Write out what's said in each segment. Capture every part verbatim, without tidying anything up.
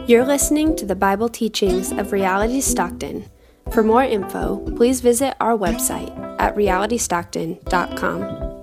You're listening to the Bible teachings of Reality Stockton. For more info, please visit our website at reality stockton dot com.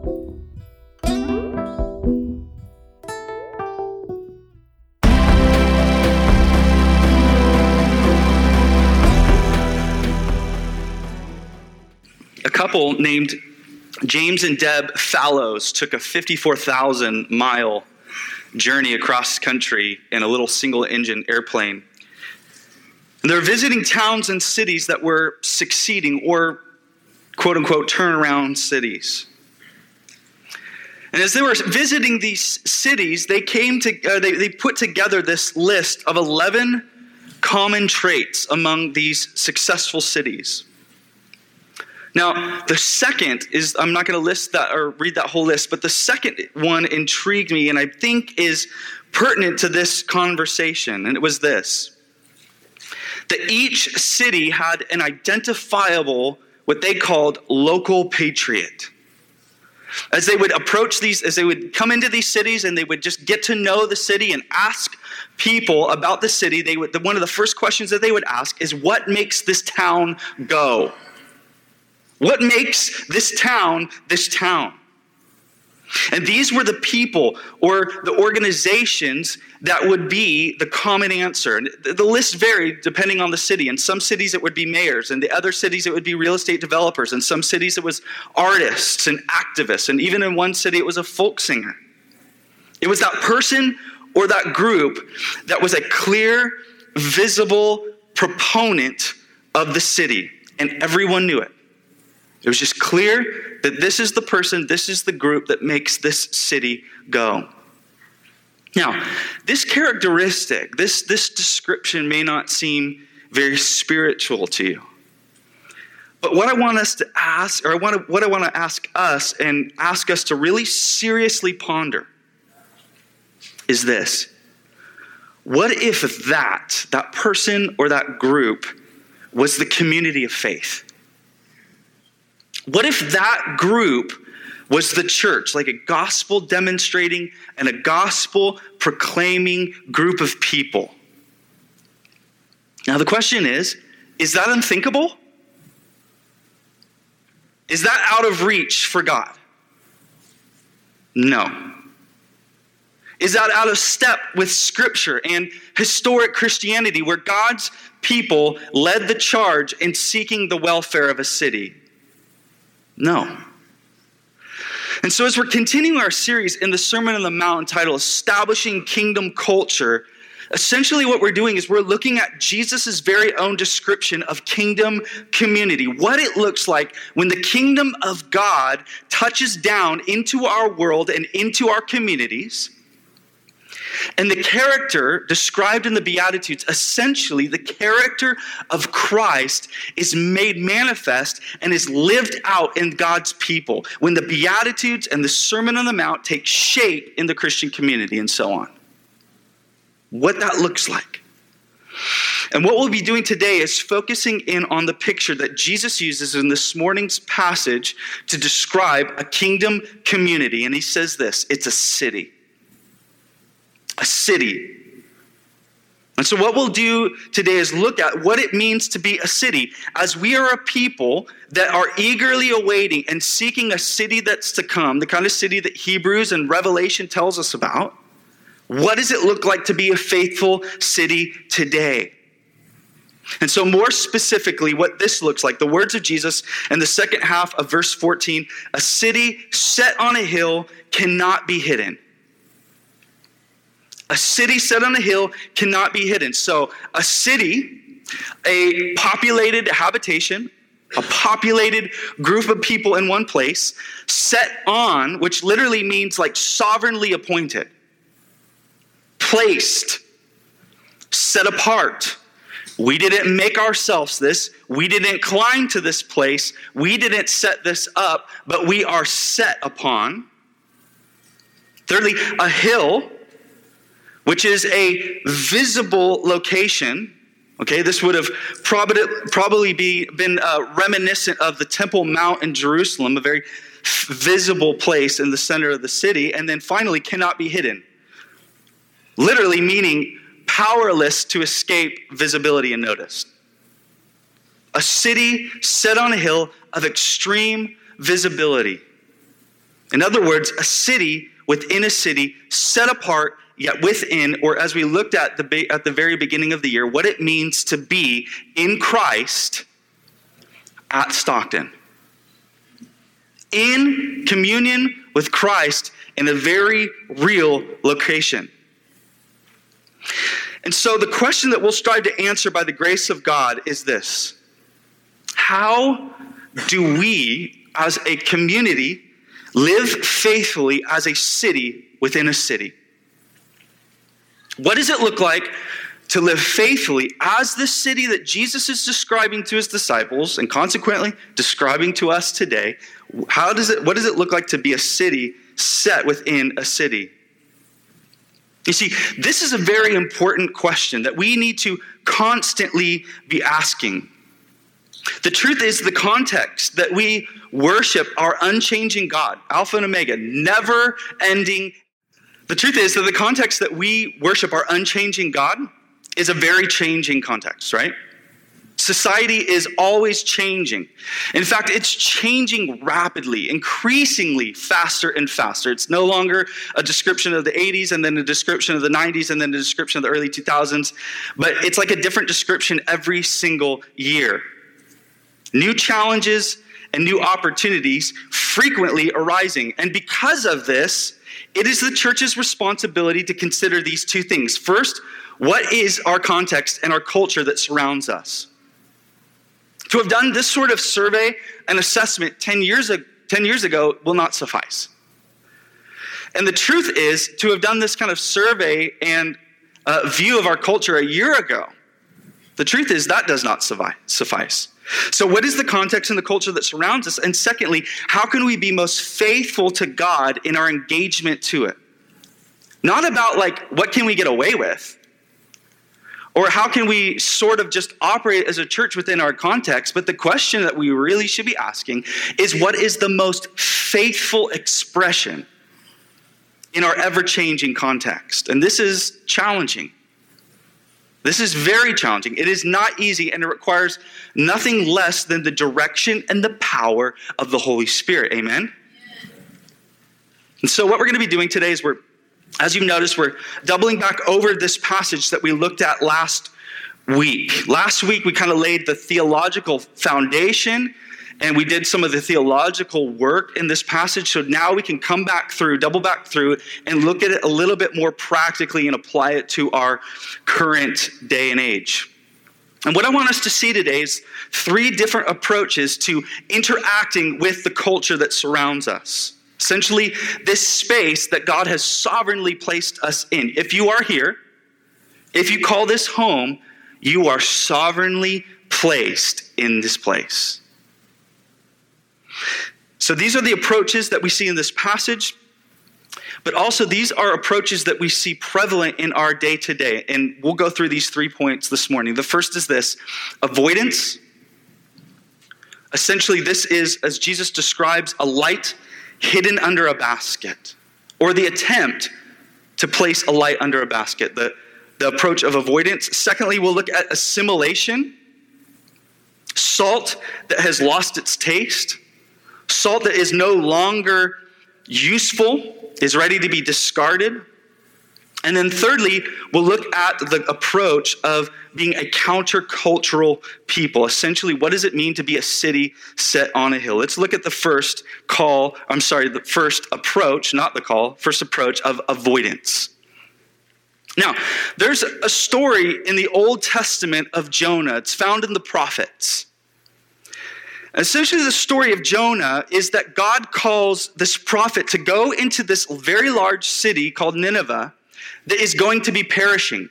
A couple named James and Deb Fallows took a fifty-four thousand mile journey across country in a little single-engine airplane. And they're visiting towns and cities that were succeeding or quote-unquote turnaround cities. And as they were visiting these cities, they came to uh, they, they put together this list of eleven common traits among these successful cities. Now, the second is, I'm not going to list that or read that whole list, but the second one intrigued me and I think is pertinent to this conversation. And it was this: that each city had an identifiable, what they called local patriot. As they would approach these, as they would come into these cities and they would just get to know the city and ask people about the city, they would, one of the first questions that they would ask is, what makes this town go? What makes this town this town? And these were the people or the organizations that would be the common answer. And the list varied depending on the city. In some cities it would be mayors, and the other cities it would be real estate developers. In some cities it was artists and activists, and even in one city it was a folk singer. It was that person or that group that was a clear, visible proponent of the city, and everyone knew it. It was just clear that this is the person, this is the group that makes this city go. Now, this characteristic, this, this description may not seem very spiritual to you. But what I want us to ask, or I want to, what I want to ask us and ask us to really seriously ponder is this: what if that, that person or that group was the community of faith? What if that group was the church, like a gospel demonstrating and a gospel proclaiming group of people? Now the question is, is that unthinkable? Is that out of reach for God? No. Is that out of step with Scripture and historic Christianity, where God's people led the charge in seeking the welfare of a city? No. And so as we're continuing our series in the Sermon on the Mount entitled Establishing Kingdom Culture, essentially what we're doing is we're looking at Jesus' very own description of kingdom community, what it looks like when the kingdom of God touches down into our world and into our communities. And the character described in the Beatitudes, essentially the character of Christ, is made manifest and is lived out in God's people when the Beatitudes and the Sermon on the Mount take shape in the Christian community and so on. What that looks like. And what we'll be doing today is focusing in on the picture that Jesus uses in this morning's passage to describe a kingdom community. And he says this: it's a city. A city. And so what we'll do today is look at what it means to be a city, as we are a people that are eagerly awaiting and seeking a city that's to come, the kind of city that Hebrews and Revelation tells us about. What does it look like to be a faithful city today? And so more specifically, what this looks like, the words of Jesus in the second half of verse fourteen, a city set on a hill cannot be hidden. A city set on a hill cannot be hidden. So a city, a populated habitation, a populated group of people in one place, set on, which literally means like sovereignly appointed, placed, set apart. We didn't make ourselves this. We didn't climb to this place. We didn't set this up, but we are set upon. Thirdly, a hill, which is a visible location. Okay, this would have probably probably be been uh, reminiscent of the Temple Mount in Jerusalem, a very visible place in the center of the city. And then finally, cannot be hidden. Literally meaning powerless to escape visibility and notice. A city set on a hill of extreme visibility. In other words, a city within a city, set apart, yet within, or as we looked at the at the very beginning of the year, what it means to be in Christ at Stockton. In communion with Christ in a very real location. And so the question that we'll strive to answer by the grace of God is this: how do we as a community live faithfully as a city within a city? What does it look like to live faithfully as the city that Jesus is describing to his disciples and consequently describing to us today? How does it, what does it look like to be a city set within a city? You see, this is a very important question that we need to constantly be asking. The truth is, the context that we worship our unchanging God, Alpha and Omega, never ending. The truth is that the context that we worship our unchanging God is a very changing context, right? Society is always changing. In fact, it's changing rapidly, increasingly faster and faster. It's no longer a description of the eighties and then a description of the nineties and then a description of the early two thousands, but it's like a different description every single year. New challenges and new opportunities frequently arising. And because of this, it is the church's responsibility to consider these two things. First, what is our context and our culture that surrounds us? To have done this sort of survey and assessment ten years ago will not suffice. And the truth is, to have done this kind of survey and uh, view of our culture a year ago, the truth is that does not suffice. So what is the context and the culture that surrounds us? And secondly, how can we be most faithful to God in our engagement to it? Not about like, what can we get away with? Or how can we sort of just operate as a church within our context? But the question that we really should be asking is, what is the most faithful expression in our ever-changing context? And this is challenging. This is very challenging. It is not easy, and it requires nothing less than the direction and the power of the Holy Spirit. Amen? And so what we're going to be doing today is we're, as you've noticed, we're doubling back over this passage that we looked at last week. Last week, we kind of laid the theological foundation, and we did some of the theological work in this passage. So now we can come back through, double back through, and look at it a little bit more practically and apply it to our current day and age. And what I want us to see today is three different approaches to interacting with the culture that surrounds us. Essentially, this space that God has sovereignly placed us in. If you are here, if you call this home, you are sovereignly placed in this place. So these are the approaches that we see in this passage, but also these are approaches that we see prevalent in our day-to-day. And we'll go through these three points this morning. The first is this: avoidance. Essentially, this is, as Jesus describes, a light hidden under a basket, or the attempt to place a light under a basket, the, the approach of avoidance. Secondly, we'll look at assimilation, salt that has lost its taste, salt that is no longer useful, is ready to be discarded. And then thirdly, we'll look at the approach of being a countercultural people. Essentially, what does it mean to be a city set on a hill? Let's look at the first call, I'm sorry, the first approach, not the call, first approach of avoidance. Now, there's a story in the Old Testament of Jonah. It's found in the prophets. Essentially, the story of Jonah is that God calls this prophet to go into this very large city called Nineveh that is going to be perishing.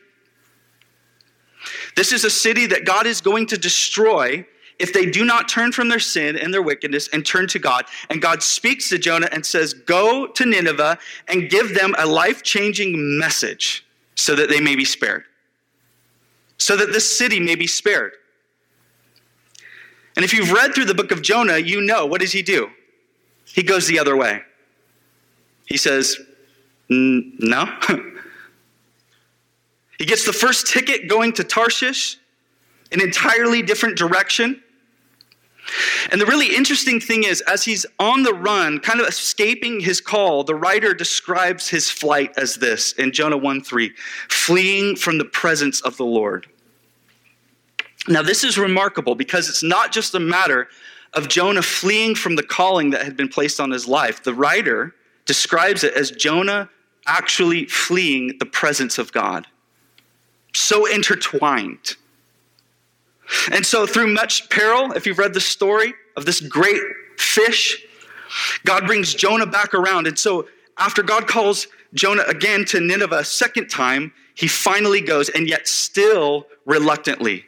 This is a city that God is going to destroy if they do not turn from their sin and their wickedness and turn to God. And God speaks to Jonah and says, go to Nineveh and give them a life-changing message so that they may be spared. So that this city may be spared. And if you've read through the book of Jonah, you know, what does he do? He goes the other way. He says, no. He gets the first ticket going to Tarshish, an entirely different direction. And the really interesting thing is, as he's on the run, kind of escaping his call, the writer describes his flight as this in Jonah one three, fleeing from the presence of the Lord. Now, this is remarkable because it's not just a matter of Jonah fleeing from the calling that had been placed on his life. The writer describes it as Jonah actually fleeing the presence of God. So intertwined. And so through much peril, if you've read the story of this great fish, God brings Jonah back around. And so after God calls Jonah again to Nineveh a second time, he finally goes, and yet still reluctantly.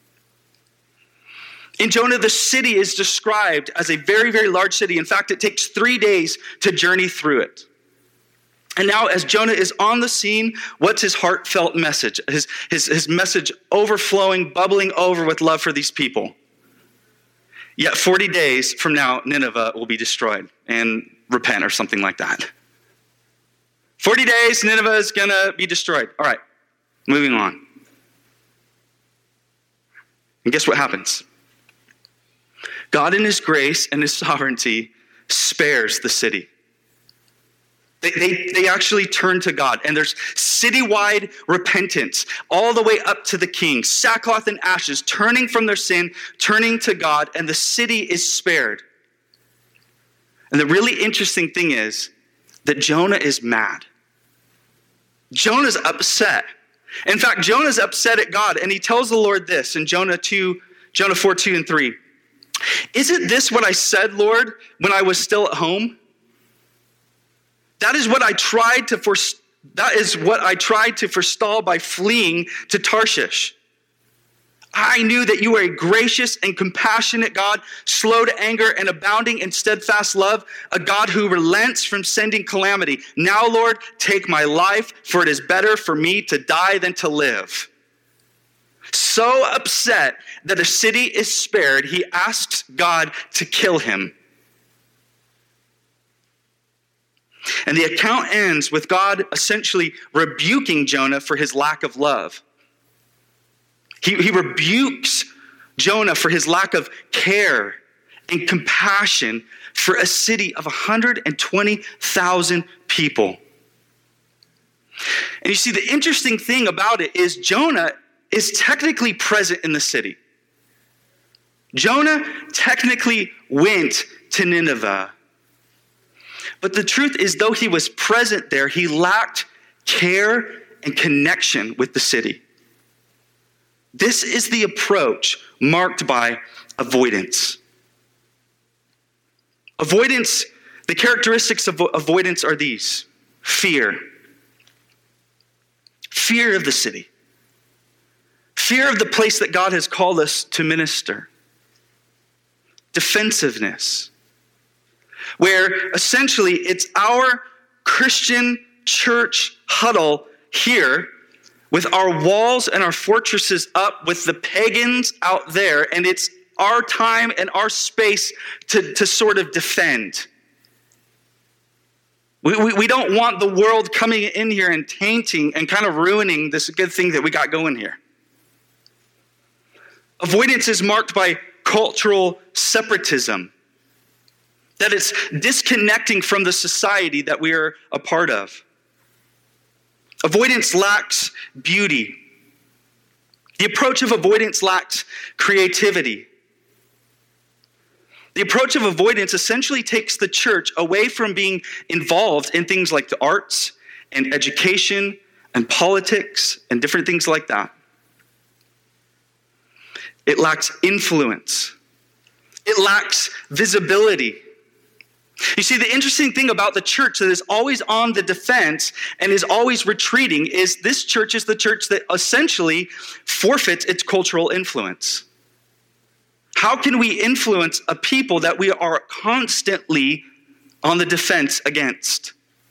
In Jonah, the city is described as a very, very large city. In fact, it takes three days to journey through it. And now as Jonah is on the scene, what's his heartfelt message? His, his, his message overflowing, bubbling over with love for these people. Yet forty days from now, Nineveh will be destroyed, and repent or something like that. forty days, Nineveh is going to be destroyed. All right, moving on. And guess what happens? God in his grace and his sovereignty spares the city. They, they, they actually turn to God, and there's citywide repentance all the way up to the king, sackcloth and ashes, turning from their sin, turning to God, and the city is spared. And the really interesting thing is that Jonah is mad. Jonah's upset. In fact, Jonah's upset at God, and he tells the Lord this in Jonah two, Jonah four, two and three. Isn't this what I said, Lord, when I was still at home? That is what I tried to forest- that is what I tried to forestall by fleeing to Tarshish. I knew that you were a gracious and compassionate God, slow to anger and abounding in steadfast love, a God who relents from sending calamity. Now, Lord, take my life, for it is better for me to die than to live. So upset that a city is spared, he asks God to kill him. And the account ends with God essentially rebuking Jonah for his lack of love. He, he rebukes Jonah for his lack of care and compassion for a city of one hundred twenty thousand people. And you see, the interesting thing about it is Jonah is technically present in the city. Jonah technically went to Nineveh. But the truth is, though he was present there, he lacked care and connection with the city. This is the approach marked by avoidance. Avoidance, the characteristics of avoidance are these: fear. Fear of the city. Fear of the place that God has called us to minister. Defensiveness, where essentially it's our Christian church huddle here with our walls and our fortresses up with the pagans out there, and it's our time and our space to, to sort of defend. We, we, we don't want the world coming in here and tainting and kind of ruining this good thing that we got going here. Avoidance is marked by cultural separatism, that it's disconnecting from the society that we are a part of. Avoidance lacks beauty. The approach of avoidance lacks creativity. The approach of avoidance essentially takes the church away from being involved in things like the arts and education and politics and different things like that. It lacks influence. It lacks visibility. You see, the interesting thing about the church that is always on the defense and is always retreating is this church is the church that essentially forfeits its cultural influence. How can we influence a people that we are constantly on the defense against?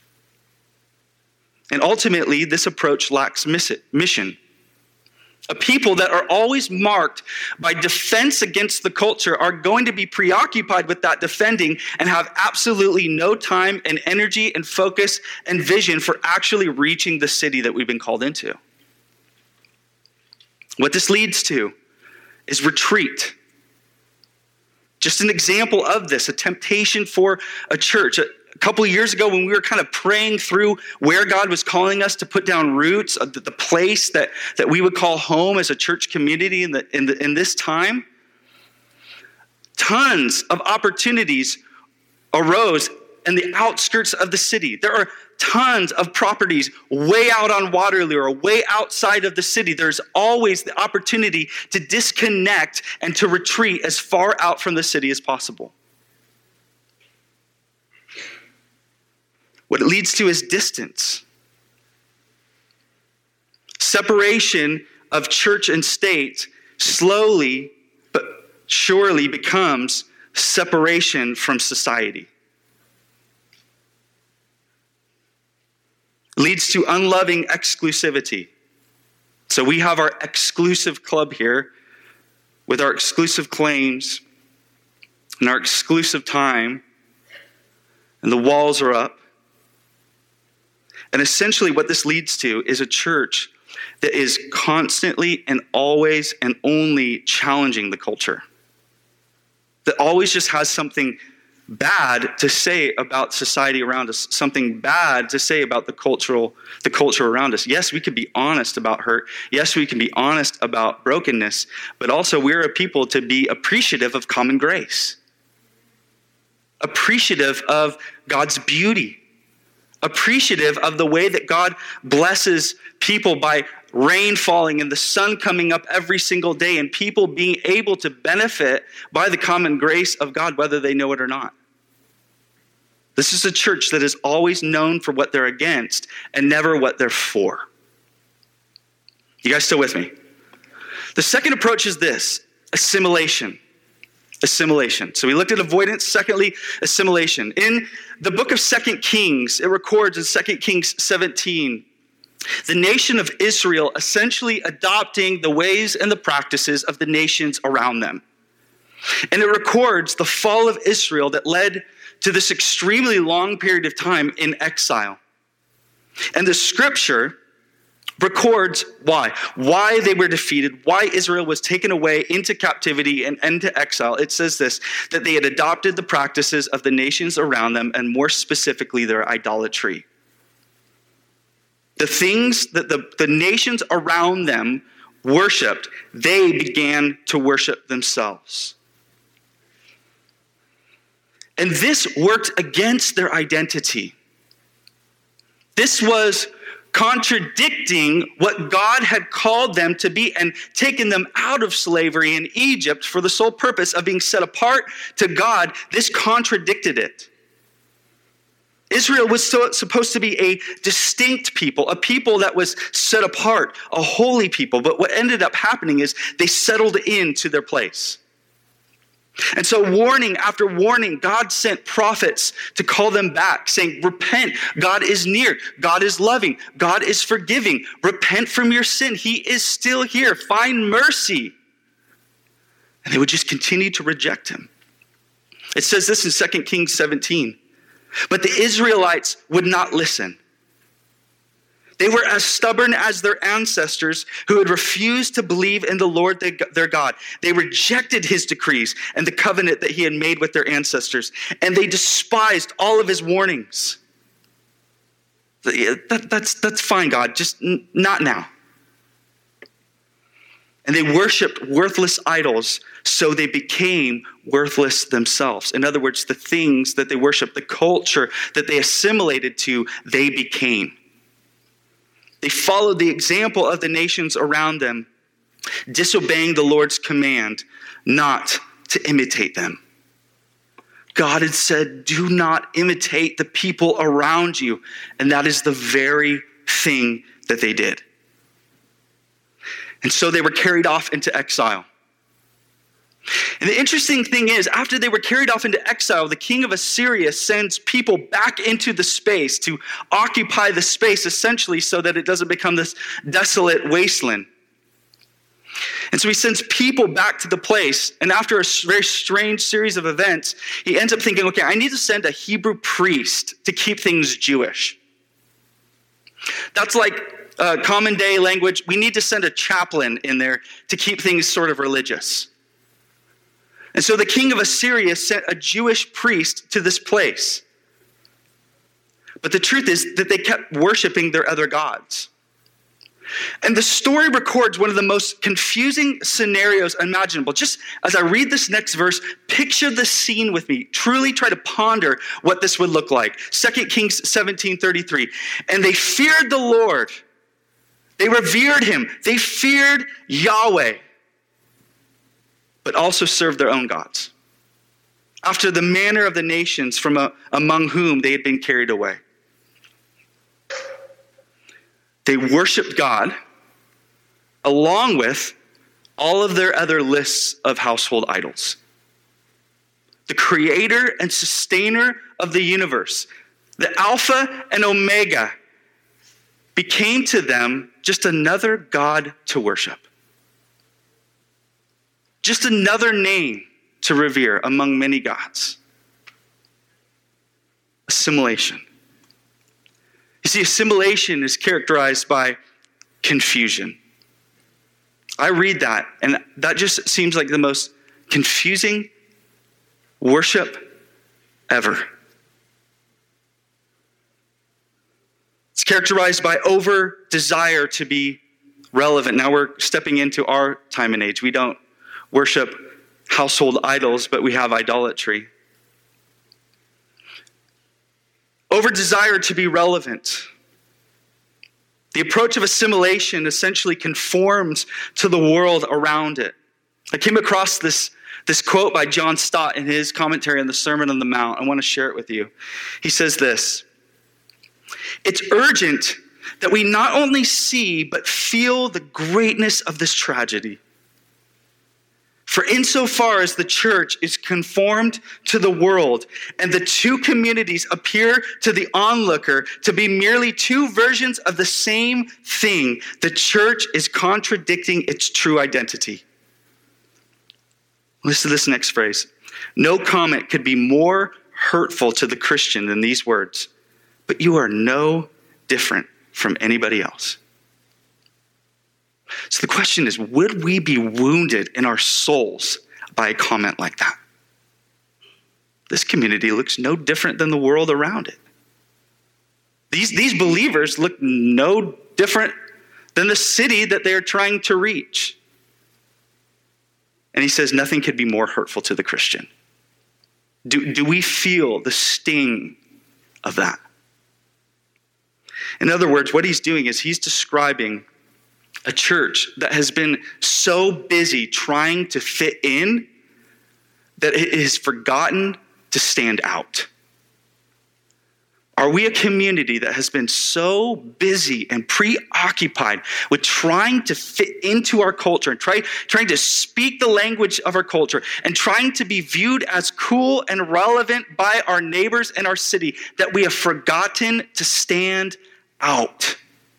And ultimately, this approach lacks mission. A people that are always marked by defense against the culture are going to be preoccupied with that defending and have absolutely no time and energy and focus and vision for actually reaching the city that we've been called into. What this leads to is retreat. Just an example of this, a temptation for a church. A couple of years ago when we were kind of praying through where God was calling us to put down roots, the, the place that, that we would call home as a church community in, the, in, the, in this time, tons of opportunities arose in the outskirts of the city. There are tons of properties way out on Waterloo or way outside of the city. There's always the opportunity to disconnect and to retreat as far out from the city as possible. What it leads to is distance. Separation of church and state slowly but surely becomes separation from society. Leads to unloving exclusivity. So we have our exclusive club here with our exclusive claims and our exclusive time, and the walls are up. And essentially what this leads to is a church that is constantly and always and only challenging the culture. That always just has something bad to say about society around us, something bad to say about the cultural, the culture around us. Yes, we can be honest about hurt. Yes, we can be honest about brokenness, but also we're a people to be appreciative of common grace, appreciative of God's beauty, appreciative of the way that God blesses people by rain falling and the sun coming up every single day and people being able to benefit by the common grace of God, whether they know it or not. This is a church that is always known for what they're against and never what they're for. You guys still with me? The second approach is this: assimilation. Assimilation. So we looked at avoidance. Secondly, assimilation. In the book of Second Kings, it records in Second Kings seventeen, the nation of Israel essentially adopting the ways and the practices of the nations around them. And it records the fall of Israel that led to this extremely long period of time in exile. And the scripture records why. Why they were defeated, why Israel was taken away into captivity and into exile. It says this, that they had adopted the practices of the nations around them, and more specifically, their idolatry. The things that the, the nations around them worshipped, they began to worship themselves. And this worked against their identity. This was contradicting what God had called them to be and taken them out of slavery in Egypt for the sole purpose of being set apart to God. This contradicted it. Israel was so, supposed to be a distinct people, a people that was set apart, a holy people. But what ended up happening is they settled into their place. And so warning after warning, God sent prophets to call them back, saying, repent, God is near, God is loving, God is forgiving, repent from your sin, he is still here, find mercy. And they would just continue to reject him. It says this in Second Kings seventeen, but the Israelites would not listen. They were as stubborn as their ancestors who had refused to believe in the Lord their God. They rejected his decrees and the covenant that he had made with their ancestors, and they despised all of his warnings. That, that's, that's fine, God, just n- not now. And they worshiped worthless idols, so they became worthless themselves. In other words, the things that they worshiped, the culture that they assimilated to, they became. They followed the example of the nations around them, disobeying the Lord's command not to imitate them. God had said, do not imitate the people around you. And that is the very thing that they did. And so they were carried off into exile. And the interesting thing is, after they were carried off into exile, the king of Assyria sends people back into the space to occupy the space, essentially, so that it doesn't become this desolate wasteland. And so he sends people back to the place, and after a very strange series of events, he ends up thinking, okay, I need to send a Hebrew priest to keep things Jewish. That's like uh, common day language, we need to send a chaplain in there to keep things sort of religious. And so the king of Assyria sent a Jewish priest to this place. But the truth is that they kept worshiping their other gods. And the story records one of the most confusing scenarios imaginable. Just as I read this next verse, picture the scene with me. Truly try to ponder what this would look like. Second Kings seventeen thirty-three. And they feared the Lord. They revered him. They feared Yahweh, but also served their own gods, after the manner of the nations from a, among whom they had been carried away. They worshiped God along with all of their other lists of household idols. The creator and sustainer of the universe, the Alpha and Omega, became to them just another God to worship. Just another name to revere among many gods. Assimilation. You see, assimilation is characterized by confusion. I read that, and that just seems like the most confusing worship ever. It's characterized by over desire to be relevant. Now we're stepping into our time and age. We don't worship household idols, but we have idolatry. Over desire to be relevant. The approach of assimilation essentially conforms to the world around it. I came across this, this quote by John Stott in his commentary on the Sermon on the Mount. I want to share it with you. He says this: "It's urgent that we not only see but feel the greatness of this tragedy. For insofar as the church is conformed to the world, and the two communities appear to the onlooker to be merely two versions of the same thing, the church is contradicting its true identity." Listen to this next phrase. "No comment could be more hurtful to the Christian than these words, but you are no different from anybody else." So the question is, would we be wounded in our souls by a comment like that? This community looks no different than the world around it. These, these believers look no different than the city that they are trying to reach. And he says nothing could be more hurtful to the Christian. Do, do we feel the sting of that? In other words, what he's doing is he's describing a church that has been so busy trying to fit in that it has forgotten to stand out. Are we a community that has been so busy and preoccupied with trying to fit into our culture and try, trying to speak the language of our culture and trying to be viewed as cool and relevant by our neighbors and our city that we have forgotten to stand out?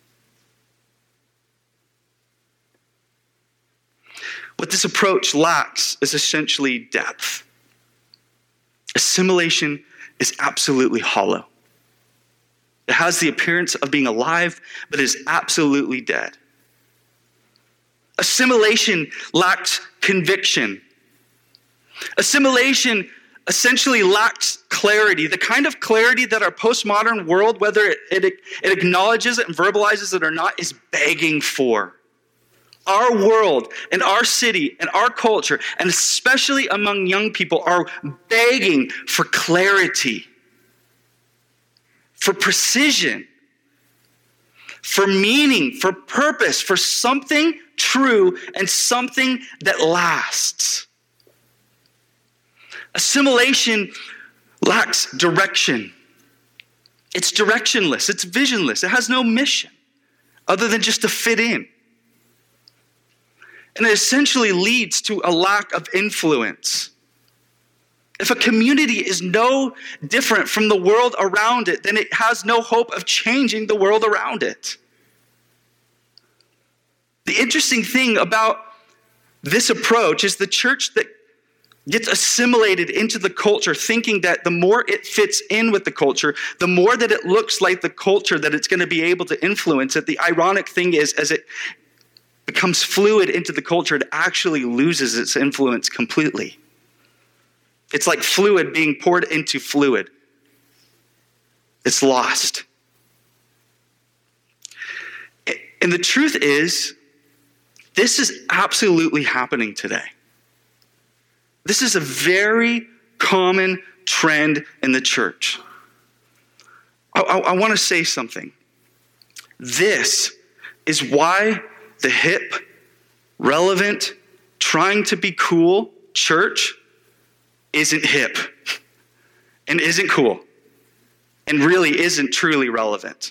What this approach lacks is essentially depth. Assimilation is absolutely hollow. It has the appearance of being alive, but is absolutely dead. Assimilation lacks conviction. Assimilation essentially lacks clarity, the kind of clarity that our postmodern world, whether it, it, it acknowledges it and verbalizes it or not, is begging for. Our world and our city and our culture, and especially among young people, are begging for clarity, for precision, for meaning, for purpose, for something true and something that lasts. Assimilation lacks direction. It's directionless. It's visionless. It has no mission other than just to fit in. And it essentially leads to a lack of influence. If a community is no different from the world around it, then it has no hope of changing the world around it. The interesting thing about this approach is the church that gets assimilated into the culture, thinking that the more it fits in with the culture, the more that it looks like the culture, that it's going to be able to influence it. The ironic thing is, as it becomes fluid into the culture, it actually loses its influence completely. It's like fluid being poured into fluid. It's lost. And the truth is, this is absolutely happening today. This is a very common trend in the church. I, I, I want to say something. This is why the hip, relevant, trying to be cool church isn't hip and isn't cool and really isn't truly relevant.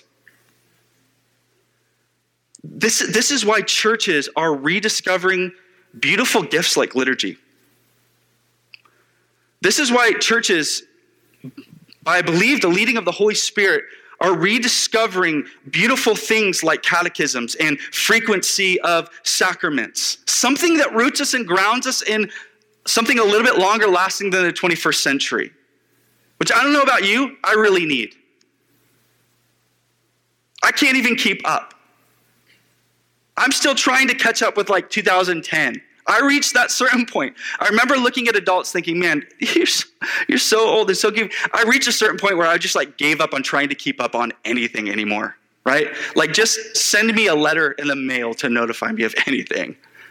This, this is why churches are rediscovering beautiful gifts like liturgy. This is why churches, by I believe the leading of the Holy Spirit, are rediscovering beautiful things like catechisms and frequency of sacraments. Something that roots us and grounds us in something a little bit longer lasting than the twenty-first century. Which I don't know about you, I really need. I can't even keep up. I'm still trying to catch up with like two thousand ten. I reached that certain point. I remember looking at adults thinking, man, you're, you're so old and so giving. I reached a certain point where I just like gave up on trying to keep up on anything anymore, right? Like just send me a letter in the mail to notify me of anything.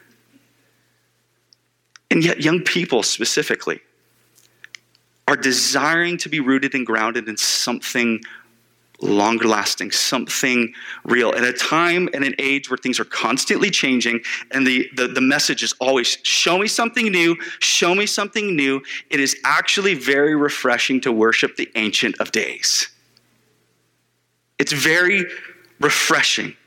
And yet young people specifically are desiring to be rooted and grounded in something longer lasting, something real. At a time and an age where things are constantly changing and the, the, the message is always, show me something new, show me something new. It is actually very refreshing to worship the Ancient of Days. It's very refreshing.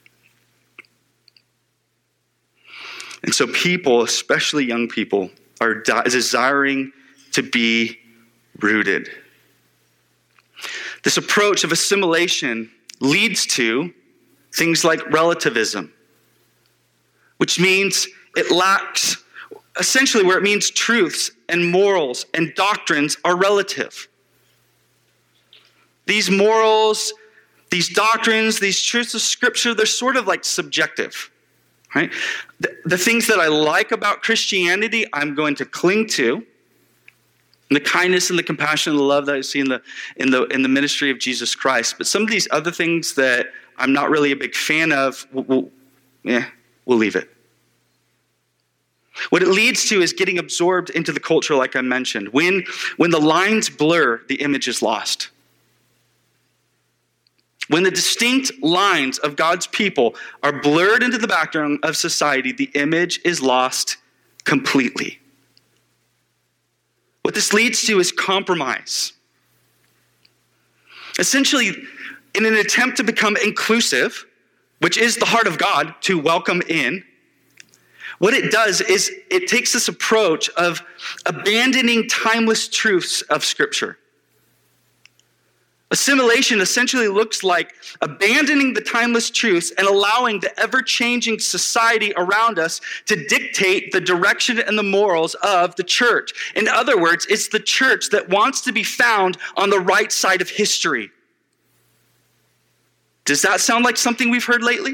And so people, especially young people, are de- desiring to be rooted. This approach of assimilation leads to things like relativism, which means it lacks, essentially where it means truths and morals and doctrines are relative. These morals, these doctrines, these truths of Scripture, they're sort of like subjective, right? The, the things that I like about Christianity, I'm going to cling to. And the kindness and the compassion and the love that I see in the, in the, in the ministry of Jesus Christ. But some of these other things that I'm not really a big fan of, we'll, we'll, yeah, we'll leave it. What it leads to is getting absorbed into the culture like I mentioned. When, when the lines blur, the image is lost. When the distinct lines of God's people are blurred into the background of society, the image is lost completely. What this leads to is compromise. Essentially, in an attempt to become inclusive, which is the heart of God, to welcome in, what it does is it takes this approach of abandoning timeless truths of Scripture. Assimilation essentially looks like abandoning the timeless truths and allowing the ever-changing society around us to dictate the direction and the morals of the church. In other words, it's the church that wants to be found on the right side of history. Does that sound like something we've heard lately?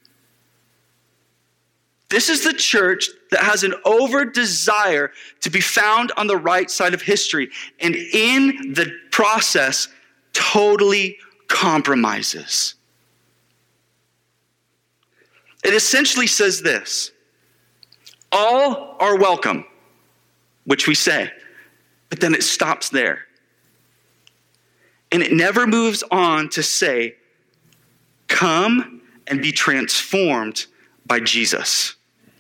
This is the church that has an over desire to be found on the right side of history, and in the process, totally compromises. It essentially says this: all are welcome, which we say, but then it stops there. And it never moves on to say, come and be transformed by Jesus.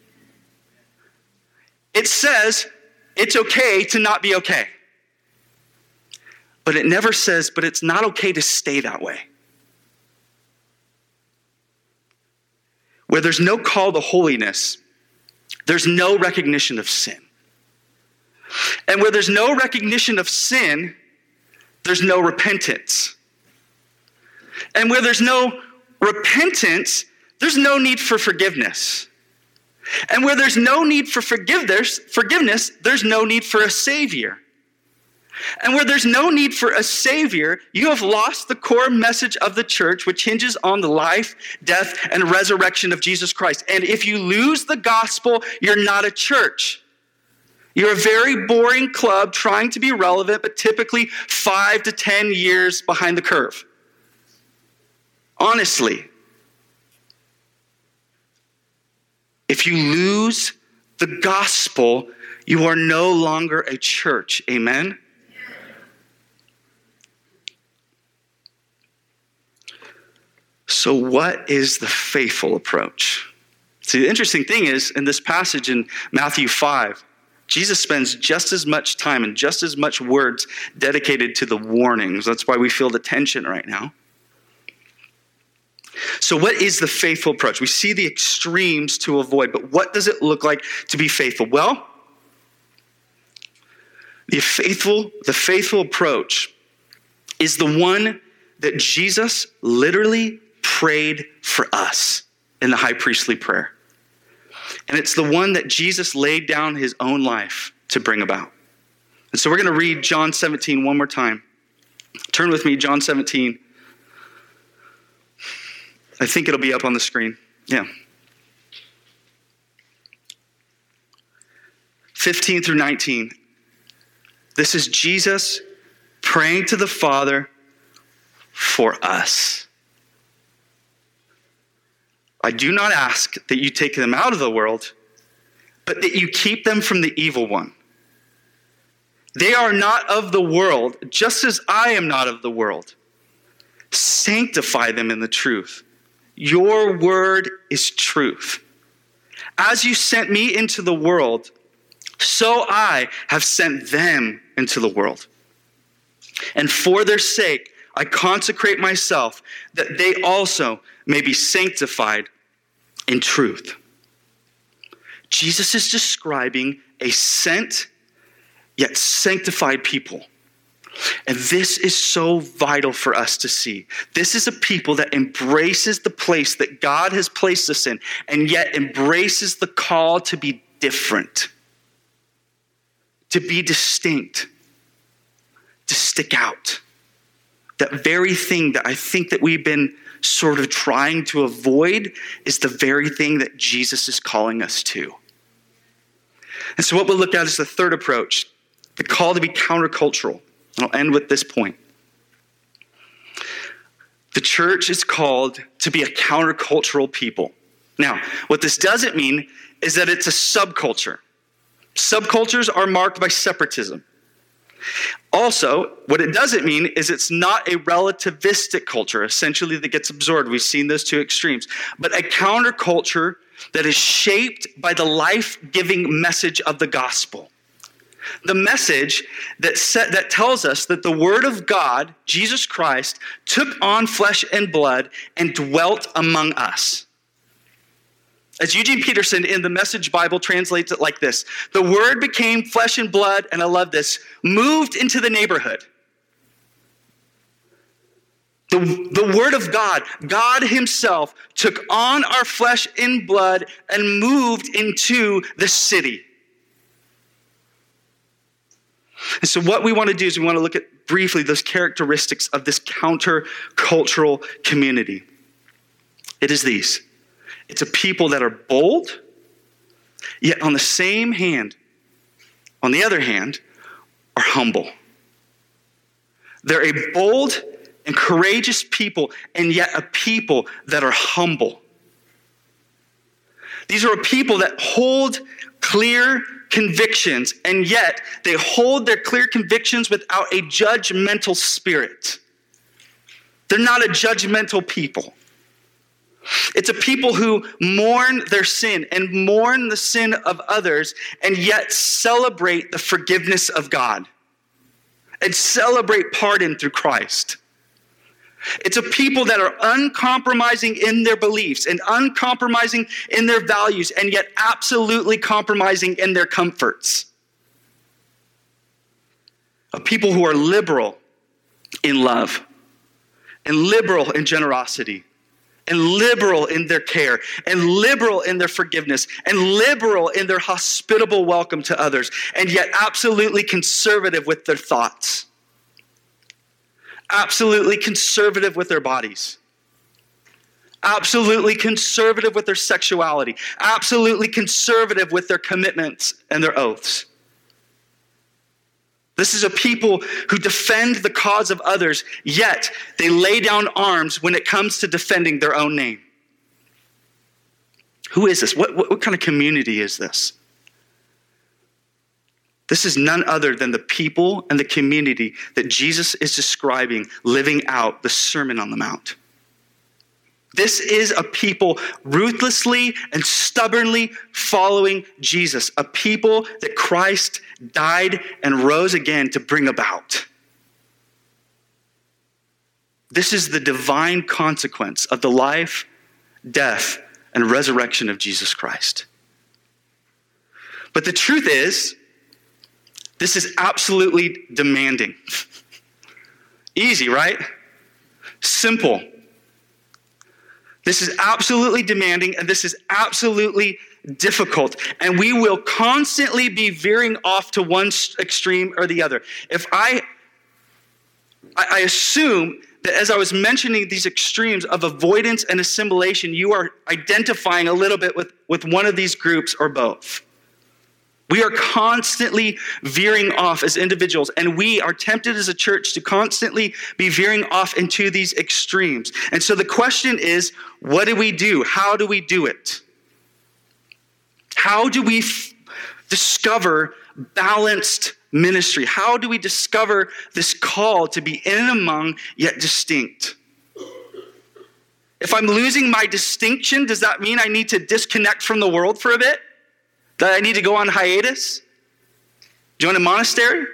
It says it's okay to not be okay. But it never says, but it's not okay to stay that way. Where there's no call to holiness, there's no recognition of sin. And where there's no recognition of sin, there's no repentance. And where there's no repentance, there's no need for forgiveness. And where there's no need for forgiveness, forgiveness, there's no need for a savior. And where there's no need for a savior, you have lost the core message of the church, which hinges on the life, death, and resurrection of Jesus Christ. And if you lose the gospel, you're not a church. You're a very boring club trying to be relevant, but typically five to ten years behind the curve. Honestly. If you lose the gospel, you are no longer a church. Amen? So what is the faithful approach? See, the interesting thing is, in this passage in Matthew five, Jesus spends just as much time and just as much words dedicated to the warnings. That's why we feel the tension right now. So what is the faithful approach? We see the extremes to avoid, but what does it look like to be faithful? Well, the faithful, the faithful approach is the one that Jesus literally prayed for us in the high priestly prayer. And it's the one that Jesus laid down his own life to bring about. And so we're going to read John seventeen one more time. Turn with me, John seventeen. I think it'll be up on the screen. Yeah. fifteen through nineteen. This is Jesus praying to the Father for us. I do not ask that you take them out of the world, but that you keep them from the evil one. They are not of the world, just as I am not of the world. Sanctify them in the truth. Your word is truth. As you sent me into the world, so I have sent them into the world. And for their sake, I consecrate myself, that they also may be sanctified in truth. Jesus is describing a sent yet sanctified people. And this is so vital for us to see. This is a people that embraces the place that God has placed us in, and yet embraces the call to be different, to be distinct, to stick out. That very thing that I think that we've been sort of trying to avoid is the very thing that Jesus is calling us to. And so what we'll look at is the third approach, the call to be countercultural. And I'll end with this point. The church is called to be a countercultural people. Now, what this doesn't mean is that it's a subculture. Subcultures are marked by separatism. Also, what it doesn't mean is it's not a relativistic culture, essentially, that gets absorbed. We've seen those two extremes. But a counterculture that is shaped by the life-giving message of the gospel. The message that set, that tells us that the Word of God, Jesus Christ, took on flesh and blood and dwelt among us. As Eugene Peterson in the Message Bible translates it like this: the Word became flesh and blood, and I love this, moved into the neighborhood. The, the Word of God, God himself, took on our flesh and blood and moved into the city. And so what we want to do is we want to look at briefly those characteristics of this counter-cultural community. It is these. It's a people that are bold, yet on the same hand, on the other hand, are humble. They're a bold and courageous people, and yet a people that are humble. These are a people that hold clear convictions, and yet they hold their clear convictions without a judgmental spirit. They're not a judgmental people. It's a people who mourn their sin and mourn the sin of others, and yet celebrate the forgiveness of God and celebrate pardon through Christ. It's a people that are uncompromising in their beliefs and uncompromising in their values, and yet absolutely compromising in their comforts. A people who are liberal in love and liberal in generosity and liberal in their care and liberal in their forgiveness and liberal in their hospitable welcome to others, and yet absolutely conservative with their thoughts, absolutely conservative with their bodies, absolutely conservative with their sexuality, absolutely conservative with their commitments and their oaths. This is a people who defend the cause of others, yet they lay down arms when it comes to defending their own name. Who is this? What, what, what kind of community is this? This is none other than the people and the community that Jesus is describing living out the Sermon on the Mount. This is a people ruthlessly and stubbornly following Jesus, a people that Christ died and rose again to bring about. This is the divine consequence of the life, death, and resurrection of Jesus Christ. But the truth is, this is absolutely demanding. Easy, right? Simple. This is absolutely demanding, and this is absolutely difficult. And we will constantly be veering off to one extreme or the other. If I, I assume that as I was mentioning these extremes of avoidance and assimilation, you are identifying a little bit with, with one of these groups or both. We are constantly veering off as individuals, and we are tempted as a church to constantly be veering off into these extremes. And so the question is, what do we do? How do we do it? How do we f- discover balanced ministry? How do we discover this call to be in and among, yet distinct? If I'm losing my distinction, does that mean I need to disconnect from the world for a bit? That I need to go on hiatus? Join a monastery?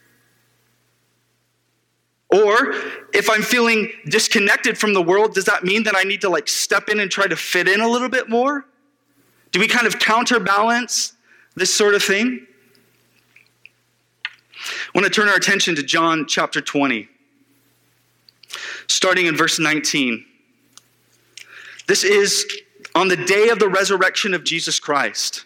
Or if I'm feeling disconnected from the world, does that mean that I need to like step in and try to fit in a little bit more? Do we kind of counterbalance this sort of thing? I want to turn our attention to John chapter twenty, starting in verse nineteen. This is on the day of the resurrection of Jesus Christ.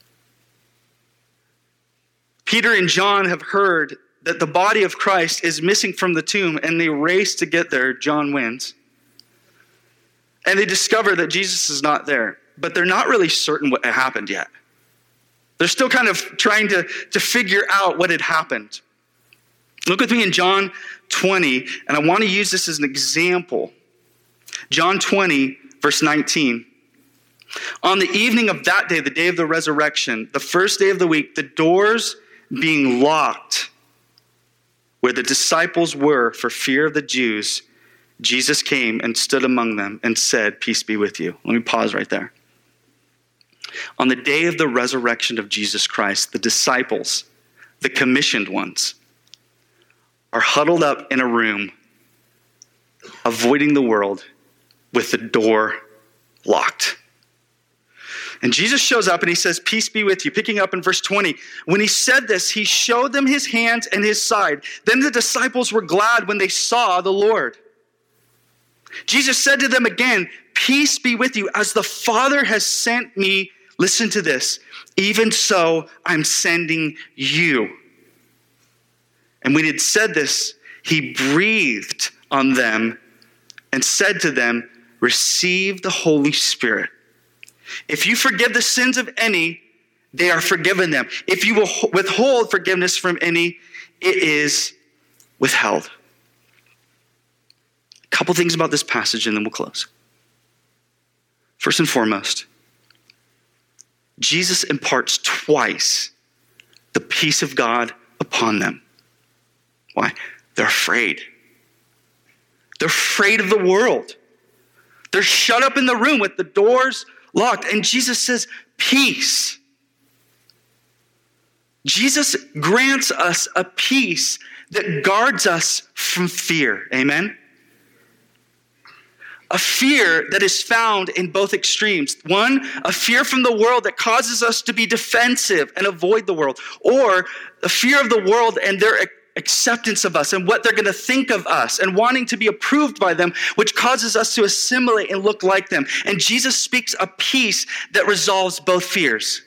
Peter and John have heard that the body of Christ is missing from the tomb, and they race to get there. John wins. And they discover that Jesus is not there, but they're not really certain what happened yet. They're still kind of trying to, to figure out what had happened. Look with me in John twenty, and I want to use this as an example. John twenty, verse nineteen. On the evening of that day, the day of the resurrection, the first day of the week, the doors being locked where the disciples were for fear of the Jews, Jesus came and stood among them and said, "Peace be with you." Let me pause right there. On the day of the resurrection of Jesus Christ, the disciples, the commissioned ones, are huddled up in a room, avoiding the world with the door locked. And Jesus shows up and he says, "Peace be with you." Picking up in verse twenty. When he said this, he showed them his hands and his side. Then the disciples were glad when they saw the Lord. Jesus said to them again, "Peace be with you. As the Father has sent me," listen to this, "even so I'm sending you." And when he had said this, he breathed on them and said to them, "Receive the Holy Spirit. If you forgive the sins of any, they are forgiven them. If you will withhold forgiveness from any, it is withheld." A couple things about this passage and then we'll close. First and foremost, Jesus imparts twice the peace of God upon them. Why? They're afraid. They're afraid of the world. They're shut up in the room with the doors locked. And Jesus says, peace. Jesus grants us a peace that guards us from fear. Amen? A fear that is found in both extremes. One, a fear from the world that causes us to be defensive and avoid the world. Or a fear of the world and their acceptance of us and what they're going to think of us and wanting to be approved by them, which causes us to assimilate and look like them. And Jesus speaks a peace that resolves both fears.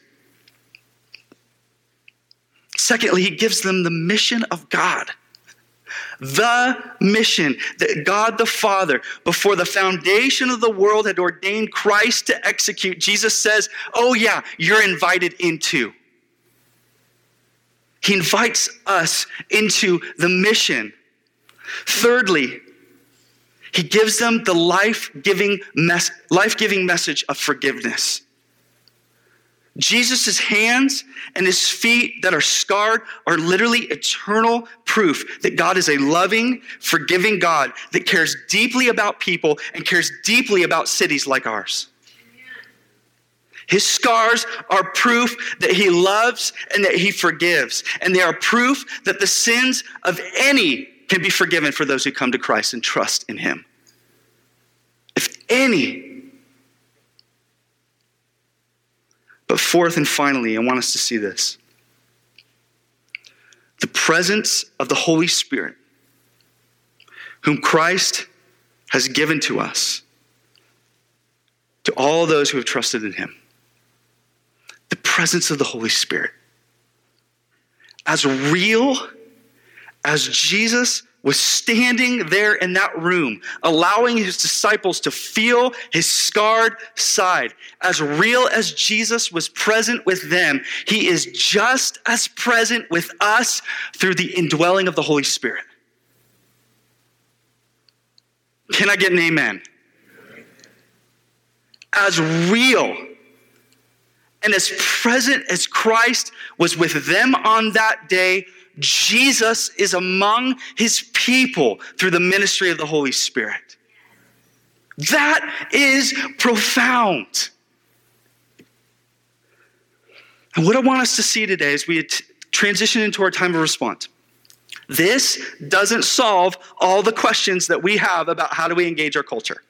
Secondly, he gives them the mission of God. The mission that God the Father, before the foundation of the world, had ordained Christ to execute. Jesus says, oh yeah, you're invited into. He invites us into the mission. Thirdly, he gives them the life-giving mes- life-giving message of forgiveness. Jesus' hands and his feet that are scarred are literally eternal proof that God is a loving, forgiving God that cares deeply about people and cares deeply about cities like ours. His scars are proof that he loves and that he forgives. And they are proof that the sins of any can be forgiven for those who come to Christ and trust in him. If any. But fourth and finally, I want us to see this. The presence of the Holy Spirit, whom Christ has given to us, to all those who have trusted in him. The presence of the Holy Spirit. As real as Jesus was standing there in that room, allowing his disciples to feel his scarred side. As real as Jesus was present with them, he is just as present with us through the indwelling of the Holy Spirit. Can I get an amen? As real and as present as Christ was with them on that day, Jesus is among his people through the ministry of the Holy Spirit. That is profound. And what I want us to see today as we t- transition into our time of response, this doesn't solve all the questions that we have about how do we engage our culture.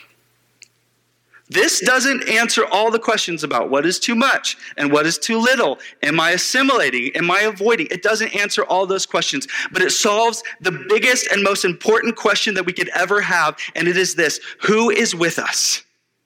This doesn't answer all the questions about what is too much and what is too little. Am I assimilating? Am I avoiding? It doesn't answer all those questions, but it solves the biggest and most important question that we could ever have, and it is this: who is with us?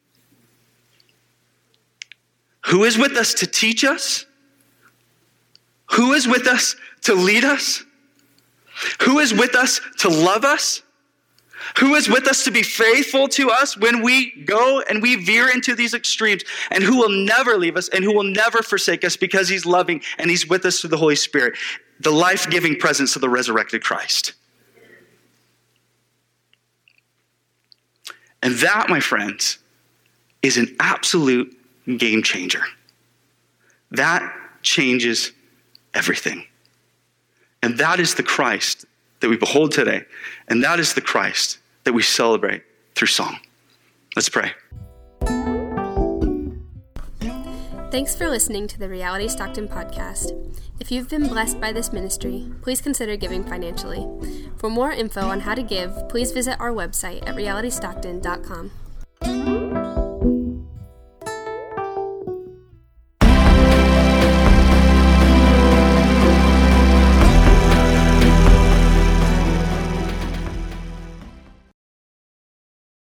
Who is with us to teach us? Who is with us to lead us? Who is with us to love us? Who is with us to be faithful to us when we go and we veer into these extremes, and who will never leave us and who will never forsake us because he's loving and he's with us through the Holy Spirit, the life-giving presence of the resurrected Christ. And that, my friends, is an absolute game changer. That changes everything. And that is the Christ that we behold today. And that is the Christ that we celebrate through song. Let's pray. Thanks for listening to the Reality Stockton podcast. If you've been blessed by this ministry, please consider giving financially. For more info on how to give, please visit our website at reality stockton dot com.